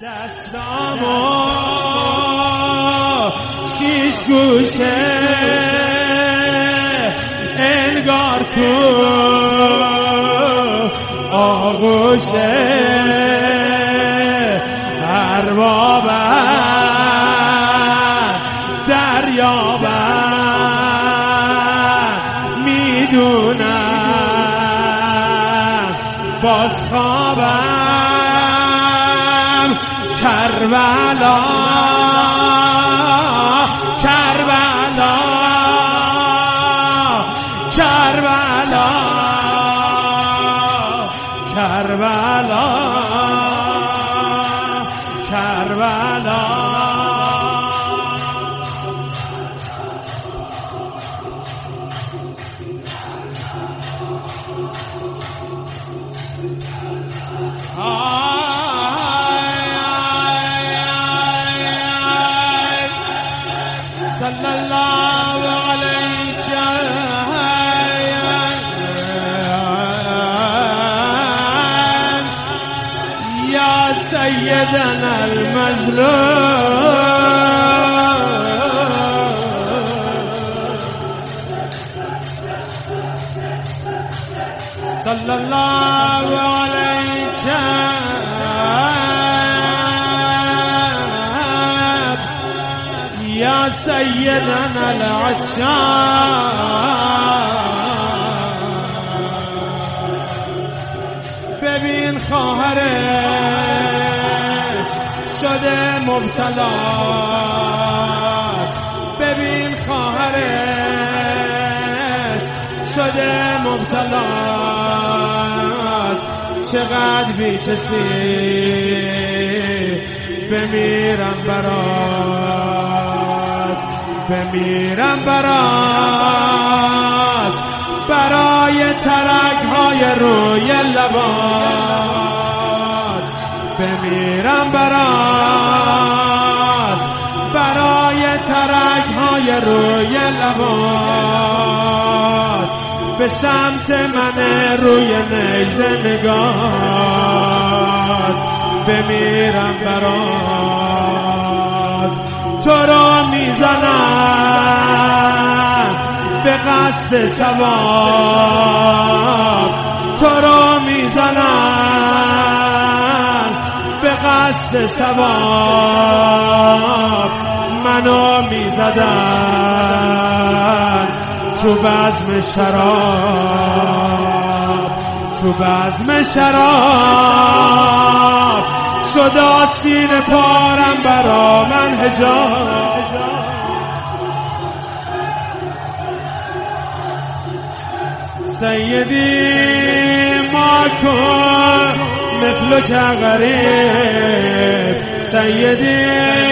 دستامو شیش گوشه انگار تو آغوشه اربابم دریابم میدونم باز خوابم کربلا کربلا کربلا کربلا کربلا صلی الله علیک یا سیدنا المظلوم صلی الله علیک یا سیدنا العطار ببین خواهرت شده مبتلات ببین خواهرت شده مبتلات چقدر بی کسی بمیرم برات بمیرم برات برای ترک های روی لبات بمیرم برات برای ترک های روی لبات به سمت من روی نیزه نگات بمیرم برات تو رو میزنم به قصد ثواب تو رو میزنم به قصد ثواب منو میزدن تو بزم شراب تو بزم شراب شد آستین پارم برا من حجاب سیدی ما کن مثل که غریب سیدی